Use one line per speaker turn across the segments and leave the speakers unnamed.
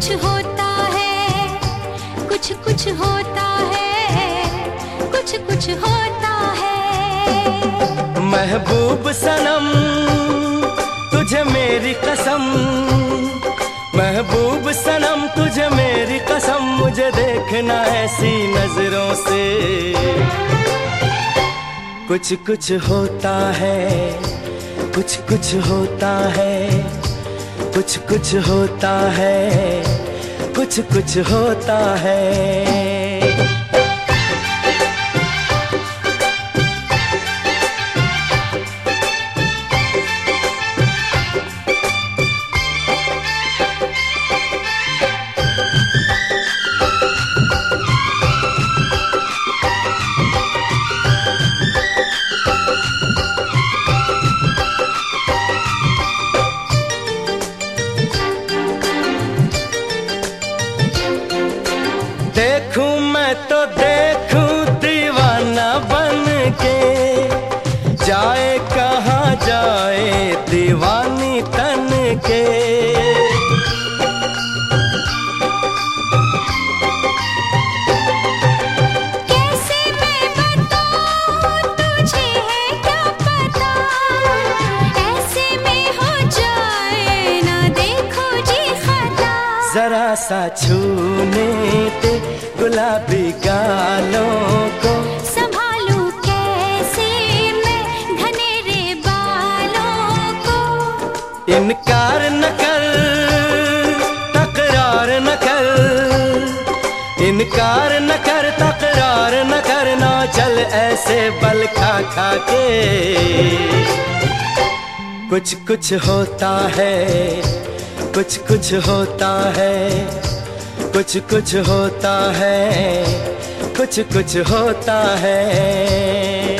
कुछ होता है, कुछ कुछ होता है, कुछ कुछ होता है।
महबूब सनम तुझे मेरी कसम, महबूब सनम तुझे मेरी कसम, मुझे देखना ऐसी नजरों से। कुछ कुछ होता है, कुछ कुछ होता है, कुछ कुछ होता है, कुछ कुछ होता है। देखूं मैं तो देखूं दीवाना बन के, जाए कहाँ जाए दीवानी तन के।
कैसे मैं बताऊं तुझे है क्या पता, ऐसे में हो जाए ना देखो जी खता।
जरा सा छूने दे गुलाबी गालों को,
संभालूं कैसे मैं घनेरे बालों को।
इनकार न कर, तकरार न कर, इनकार न कर, तकरार न करना, चल ऐसे बल खा खा के। कुछ कुछ होता है, कुछ कुछ होता है, कुछ कुछ होता है, कुछ कुछ होता है।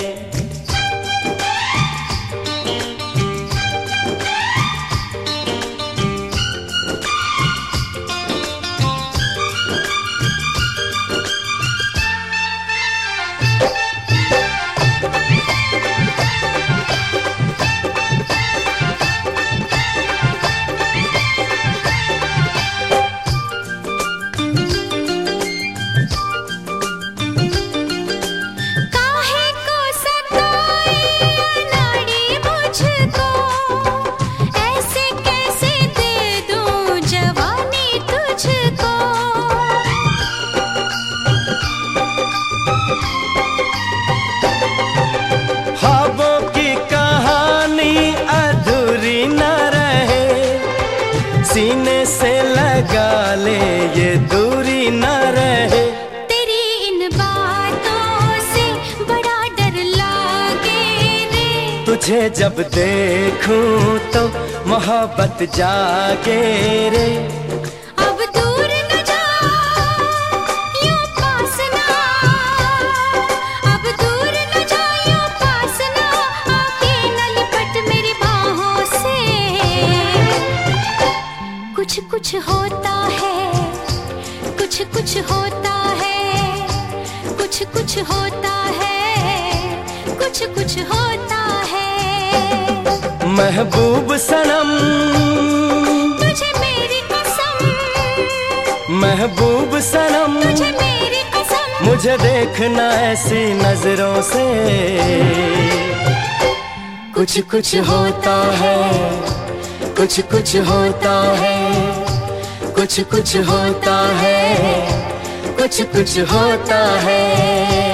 ख्वाबों की कहानी अधूरी न रहे, सीने से लगा ले ये दूरी न रहे।
तेरी इन बातों से बड़ा डर लागे रे,
तुझे जब देखूं तो मोहब्बत जागे रे।
अब दूर न जा यूं पास ना, अब दूर न जा यूं पास ना, आके न लिपट मेरी बाहों से। कुछ कुछ होता है, कुछ कुछ होता है, कुछ कुछ होता है, कुछ कुछ होता है।
महबूब सनम
तुझे मेरी कसम,
महबूब सनम
तुझे मेरी कसम,
मुझे देखना ऐसी नजरों से। कुछ कुछ होता है, कुछ कुछ होता है, कुछ कुछ होता है, कुछ कुछ होता है।